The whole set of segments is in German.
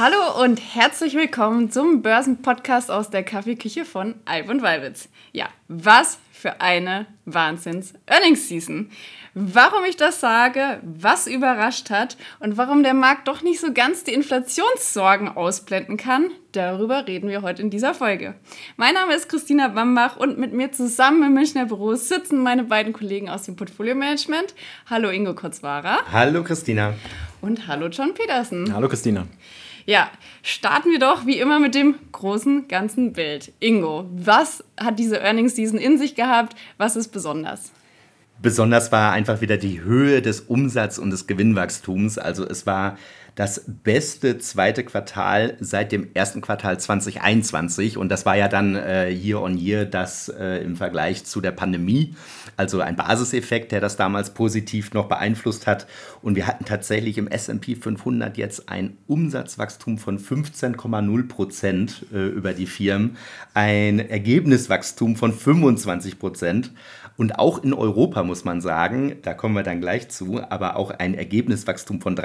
Hallo und herzlich willkommen zum Börsenpodcast aus der Kaffeeküche von Alp und Weilwitz. Ja, was für eine Wahnsinns-Earnings-Season. Warum ich das sage, was überrascht hat und warum der Markt doch nicht so ganz die Inflationssorgen ausblenden kann, darüber reden wir heute in dieser Folge. Mein Name ist Christina Bambach und mit mir zusammen im Münchner Büro sitzen meine beiden Kollegen aus dem Portfolio-Management. Hallo Ingo Kurzwara. Hallo Christina. Und hallo John Petersen. Hallo Christina. Ja, starten wir doch wie immer mit dem großen, ganzen Bild. Ingo, was hat diese Earnings-Season in sich gehabt? Was ist besonders? Besonders war einfach wieder die Höhe des Umsatz- und des Gewinnwachstums. Also es war das beste zweite Quartal seit dem ersten Quartal 2021. Und das war ja dann year on year das im Vergleich zu der Pandemie. Also ein Basiseffekt, der das damals positiv noch beeinflusst hat. Und wir hatten tatsächlich im S&P 500 jetzt ein Umsatzwachstum von 15,0% über die Firmen, ein Ergebniswachstum von 25%. Und auch in Europa muss man sagen, da kommen wir dann gleich zu, aber auch ein Ergebniswachstum von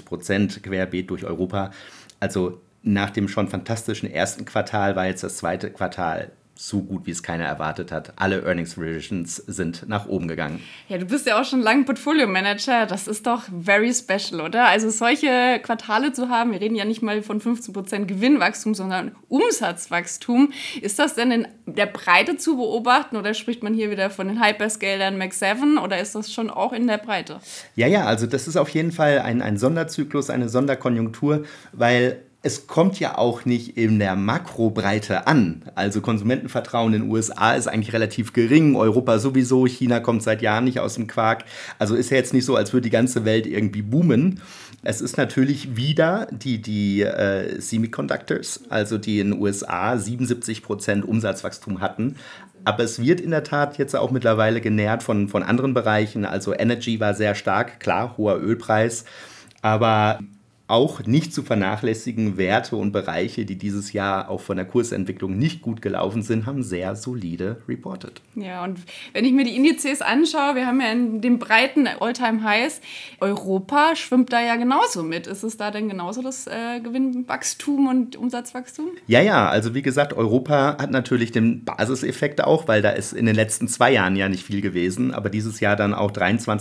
23% querbeet durch Europa. Also nach dem schon fantastischen ersten Quartal war jetzt das zweite Quartal so gut, wie es keiner erwartet hat. Alle Earnings Revisions sind nach oben gegangen. Ja, du bist ja auch schon lange Portfolio-Manager. Das ist doch very special, oder? Also solche Quartale zu haben, wir reden ja nicht mal von 15% Gewinnwachstum, sondern Umsatzwachstum. Ist das denn in der Breite zu beobachten oder spricht man hier wieder von den Hyperscalern Mag 7 oder ist das schon auch in der Breite? Ja, also das ist auf jeden Fall ein Sonderzyklus, eine Sonderkonjunktur, weil es kommt ja auch nicht in der Makrobreite an. Also Konsumentenvertrauen in den USA ist eigentlich relativ gering, Europa sowieso, China kommt seit Jahren nicht aus dem Quark. Also ist ja jetzt nicht so, als würde die ganze Welt irgendwie boomen. Es ist natürlich wieder die Semiconductors, also die in den USA 77% Umsatzwachstum hatten. Aber es wird in der Tat jetzt auch mittlerweile genährt von anderen Bereichen. Also Energy war sehr stark, klar, hoher Ölpreis, aber auch nicht zu vernachlässigen Werte und Bereiche, die dieses Jahr auch von der Kursentwicklung nicht gut gelaufen sind, haben sehr solide reported. Ja, und wenn ich mir die Indizes anschaue, wir haben ja in den breiten All-Time-Highs, Europa schwimmt da ja genauso mit. Ist es da denn genauso das Gewinnwachstum und Umsatzwachstum? Ja, also wie gesagt, Europa hat natürlich den Basiseffekt auch, weil da ist in den letzten 2 Jahren ja nicht viel gewesen, aber dieses Jahr dann auch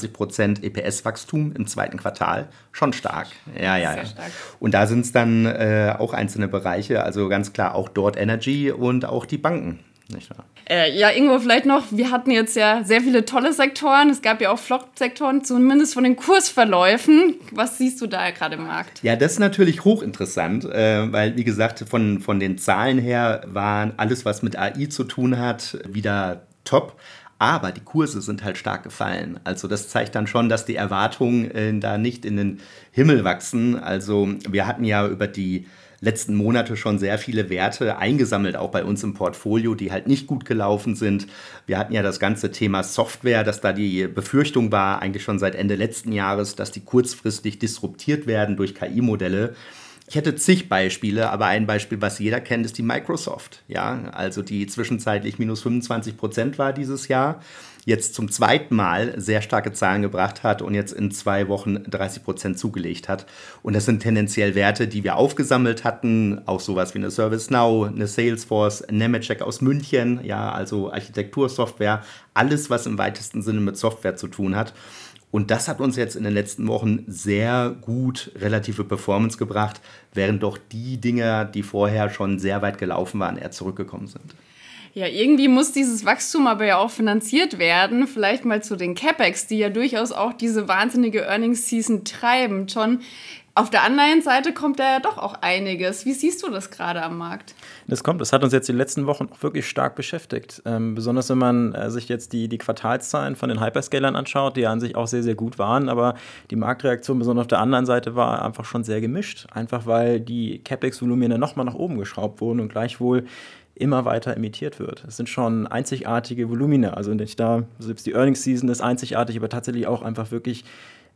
23% EPS-Wachstum im zweiten Quartal, schon stark. Ja. Sehr stark. Und da sind es dann auch einzelne Bereiche, also ganz klar auch dort Energy und auch die Banken. Nicht wahr? Ja, Ingo, vielleicht noch, wir hatten jetzt ja sehr viele tolle Sektoren, es gab ja auch Flop-Sektoren, zumindest von den Kursverläufen. Was siehst du da gerade im Markt? Ja, das ist natürlich hochinteressant, weil, wie gesagt, von den Zahlen her war alles, was mit AI zu tun hat, wieder top. Aber die Kurse sind halt stark gefallen. Also das zeigt dann schon, dass die Erwartungen da nicht in den Himmel wachsen. Also wir hatten ja über die letzten Monate schon sehr viele Werte eingesammelt, auch bei uns im Portfolio, die halt nicht gut gelaufen sind. Wir hatten ja das ganze Thema Software, dass da die Befürchtung war, eigentlich schon seit Ende letzten Jahres, dass die kurzfristig disruptiert werden durch KI-Modelle. Ich hätte zig Beispiele, aber ein Beispiel, was jeder kennt, ist die Microsoft. Ja, also die zwischenzeitlich minus 25% war dieses Jahr, jetzt zum zweiten Mal sehr starke Zahlen gebracht hat und jetzt in 2 Wochen 30% zugelegt hat. Und das sind tendenziell Werte, die wir aufgesammelt hatten, auch sowas wie eine ServiceNow, eine Salesforce, ein Nemetschek aus München, ja, also Architektursoftware, alles, was im weitesten Sinne mit Software zu tun hat. Und das hat uns jetzt in den letzten Wochen sehr gut relative Performance gebracht, während doch die Dinge, die vorher schon sehr weit gelaufen waren, eher zurückgekommen sind. Ja, irgendwie muss dieses Wachstum aber ja auch finanziert werden. Vielleicht mal zu den CapEx, die ja durchaus auch diese wahnsinnige Earnings-Season treiben. John, auf der anderen Seite kommt da ja doch auch einiges. Wie siehst du das gerade am Markt? Das hat uns jetzt die letzten Wochen auch wirklich stark beschäftigt. Besonders wenn man sich jetzt die Quartalszahlen von den Hyperscalern anschaut, die ja an sich auch sehr, sehr gut waren. Aber die Marktreaktion besonders auf der anderen Seite war einfach schon sehr gemischt. Einfach weil die CapEx-Volumina nochmal nach oben geschraubt wurden und gleichwohl immer weiter emittiert wird. Es sind schon einzigartige Volumina. Also nicht da, selbst die Earnings-Season ist einzigartig, aber tatsächlich auch einfach wirklich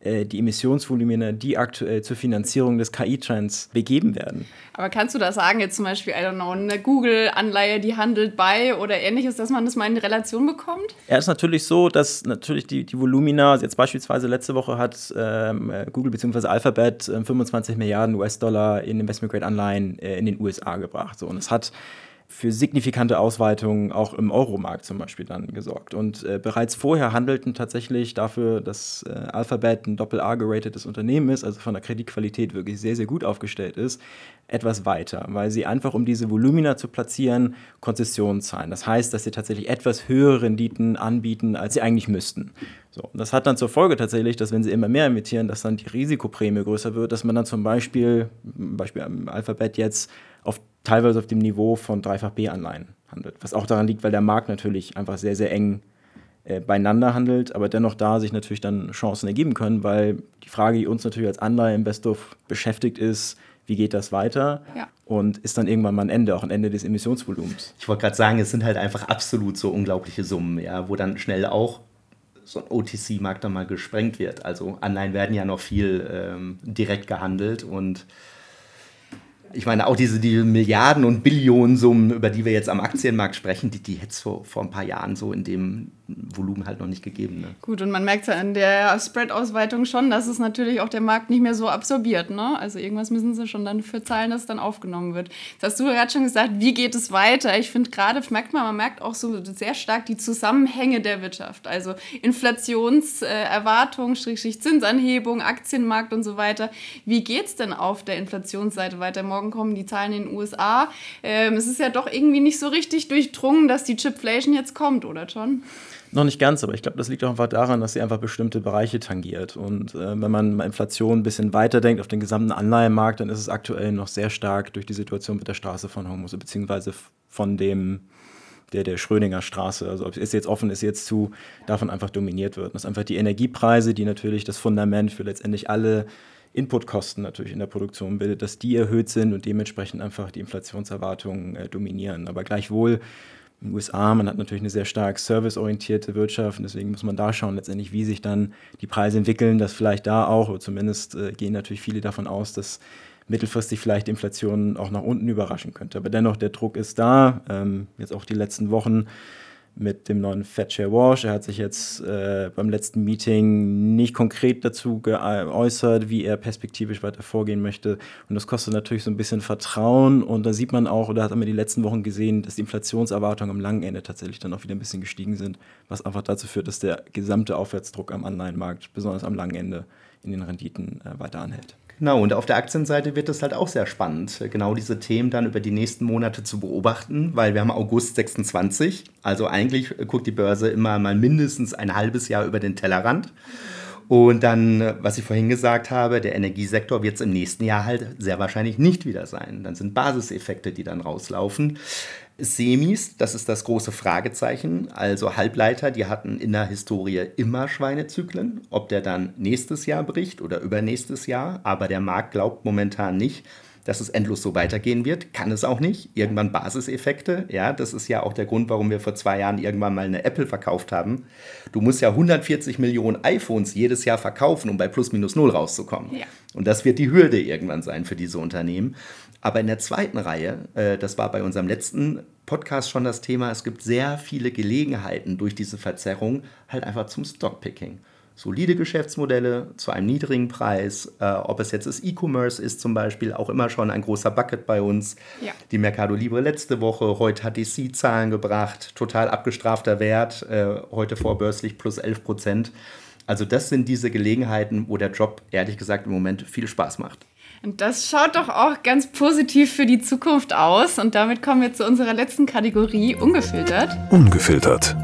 die Emissionsvolumina, die aktuell zur Finanzierung des KI-Trends begeben werden. Aber kannst du da sagen, jetzt zum Beispiel, I don't know, eine Google-Anleihe, die handelt bei oder ähnliches, dass man das mal in Relation bekommt? Ja, es ist natürlich so, dass natürlich die Volumina, jetzt beispielsweise letzte Woche hat Google bzw. Alphabet 25 Milliarden US-Dollar in Investment-Grade-Anleihen in den USA gebracht. So, und es hat für signifikante Ausweitungen auch im Euromarkt zum Beispiel dann gesorgt. Und bereits vorher handelten tatsächlich dafür, dass Alphabet ein Doppel-A geratetes Unternehmen ist, also von der Kreditqualität wirklich sehr, sehr gut aufgestellt ist, etwas weiter, weil sie einfach, um diese Volumina zu platzieren, Konzessionen zahlen. Das heißt, dass sie tatsächlich etwas höhere Renditen anbieten, als sie eigentlich müssten. So, und das hat dann zur Folge tatsächlich, dass wenn sie immer mehr emittieren, dass dann die Risikoprämie größer wird, dass man dann zum Beispiel am Alphabet jetzt teilweise auf dem Niveau von Dreifach-B-Anleihen handelt. Was auch daran liegt, weil der Markt natürlich einfach sehr, sehr eng beieinander handelt, aber dennoch da sich natürlich dann Chancen ergeben können, weil die Frage, die uns natürlich als Anleiheinvestor beschäftigt, ist, wie geht das weiter? Ja. Und ist dann irgendwann mal ein Ende, auch ein Ende des Emissionsvolumens. Ich wollte gerade sagen, es sind halt einfach absolut so unglaubliche Summen, ja, wo dann schnell auch so ein OTC-Markt dann mal gesprengt wird. Also Anleihen werden ja noch viel direkt gehandelt und ich meine, auch diese Milliarden- und Billionensummen, über die wir jetzt am Aktienmarkt sprechen, die hätte es vor ein paar Jahren so in dem Volumen halt noch nicht gegeben. Ne? Gut, und man merkt ja an der Spread-Ausweitung schon, dass es natürlich auch der Markt nicht mehr so absorbiert. Ne? Also irgendwas müssen sie schon dann für zahlen, dass es dann aufgenommen wird. Das hast du gerade schon gesagt, wie geht es weiter? Ich finde gerade, man merkt auch so sehr stark die Zusammenhänge der Wirtschaft. Also Inflationserwartung, Zinsanhebung, Aktienmarkt und so weiter. Wie geht es denn auf der Inflationsseite weiter? Morgen kommen die Zahlen in den USA. Es ist ja doch irgendwie nicht so richtig durchdrungen, dass die Chipflation jetzt kommt, oder John? Noch nicht ganz, aber ich glaube, das liegt auch einfach daran, dass sie einfach bestimmte Bereiche tangiert. Und wenn man Inflation ein bisschen weiterdenkt auf den gesamten Anleihenmarkt, dann ist es aktuell noch sehr stark durch die Situation mit der Straße von Hormuz, beziehungsweise von der Schrödinger Straße, also ob es jetzt offen ist, jetzt zu, davon einfach dominiert wird. Und das sind einfach die Energiepreise, die natürlich das Fundament für letztendlich alle Inputkosten natürlich in der Produktion bildet, dass die erhöht sind und dementsprechend einfach die Inflationserwartungen dominieren. Aber gleichwohl in den USA, man hat natürlich eine sehr stark serviceorientierte Wirtschaft und deswegen muss man da schauen letztendlich, wie sich dann die Preise entwickeln, dass vielleicht da auch, oder zumindest gehen natürlich viele davon aus, dass mittelfristig vielleicht die Inflation auch nach unten überraschen könnte. Aber dennoch, der Druck ist da, jetzt auch die letzten Wochen mit dem neuen Fed Chair Walsh. Er hat sich jetzt beim letzten Meeting nicht konkret dazu geäußert, wie er perspektivisch weiter vorgehen möchte. Und das kostet natürlich so ein bisschen Vertrauen. Und da sieht man auch, oder hat man die letzten Wochen gesehen, dass die Inflationserwartungen am langen Ende tatsächlich dann auch wieder ein bisschen gestiegen sind, was einfach dazu führt, dass der gesamte Aufwärtsdruck am Anleihenmarkt, besonders am langen Ende, in den Renditen weiter anhält. Genau, und auf der Aktienseite wird es halt auch sehr spannend, genau diese Themen dann über die nächsten Monate zu beobachten, weil wir haben August 26, also eigentlich guckt die Börse immer mal mindestens ein halbes Jahr über den Tellerrand. Und dann, was ich vorhin gesagt habe, der Energiesektor wird es im nächsten Jahr halt sehr wahrscheinlich nicht wieder sein. Dann sind Basiseffekte, die dann rauslaufen. Semis, das ist das große Fragezeichen, also Halbleiter, die hatten in der Historie immer Schweinezyklen, ob der dann nächstes Jahr bricht oder übernächstes Jahr, aber der Markt glaubt momentan nicht, dass es endlos so weitergehen wird, kann es auch nicht, irgendwann Basiseffekte, ja, das ist ja auch der Grund, warum wir vor 2 Jahren irgendwann mal eine Apple verkauft haben. Du musst ja 140 Millionen iPhones jedes Jahr verkaufen, um bei plus minus null rauszukommen. Ja. Und das wird die Hürde irgendwann sein für diese Unternehmen. Aber in der zweiten Reihe, das war bei unserem letzten Podcast schon das Thema, es gibt sehr viele Gelegenheiten durch diese Verzerrung halt einfach zum Stockpicking. Solide Geschäftsmodelle zu einem niedrigen Preis, ob es jetzt das E-Commerce ist zum Beispiel, auch immer schon ein großer Bucket bei uns. Ja. Die Mercado Libre letzte Woche, heute hat die Zahlen gebracht, total abgestrafter Wert, heute vorbörslich plus 11%. Also das sind diese Gelegenheiten, wo der Job ehrlich gesagt im Moment viel Spaß macht. Und das schaut doch auch ganz positiv für die Zukunft aus. Und damit kommen wir zu unserer letzten Kategorie, ungefiltert. Ungefiltert.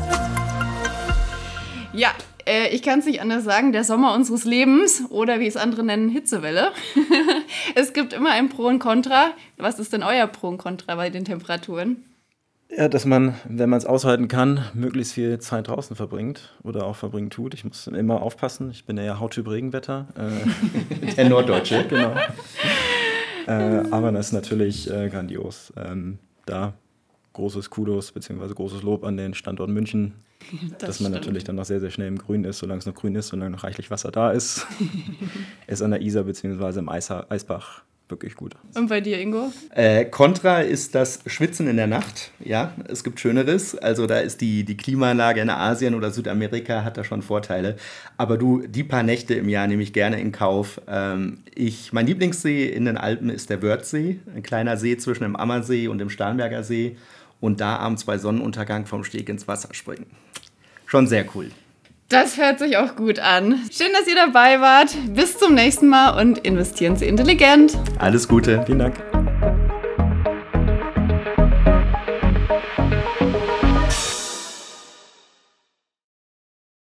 Ja, ich kann es nicht anders sagen, der Sommer unseres Lebens oder wie es andere nennen, Hitzewelle. Es gibt immer ein Pro und Contra. Was ist denn euer Pro und Contra bei den Temperaturen? Ja, dass man, wenn man es aushalten kann, möglichst viel Zeit draußen verbringt oder auch verbringen tut. Ich muss immer aufpassen, ich bin ja Hauttyp Regenwetter. Der Norddeutsche. Genau. Aber das ist natürlich grandios. Da großes Kudos bzw. großes Lob an den Standort München, dass man natürlich dann noch sehr, sehr schnell im Grün ist, solange es noch grün ist, solange noch reichlich Wasser da ist. Ist an der Isar bzw. im Eisbach wirklich gut. Und bei dir, Ingo? Kontra ist das Schwitzen in der Nacht. Ja, es gibt Schöneres. Also da ist die Klimaanlage in Asien oder Südamerika hat da schon Vorteile. Aber die paar Nächte im Jahr nehme ich gerne in Kauf. Mein Lieblingssee in den Alpen ist der Wörthsee. Ein kleiner See zwischen dem Ammersee und dem Starnberger See. Und da abends bei Sonnenuntergang vom Steg ins Wasser springen. Schon sehr cool. Das hört sich auch gut an. Schön, dass ihr dabei wart. Bis zum nächsten Mal und investieren Sie intelligent. Alles Gute. Vielen Dank.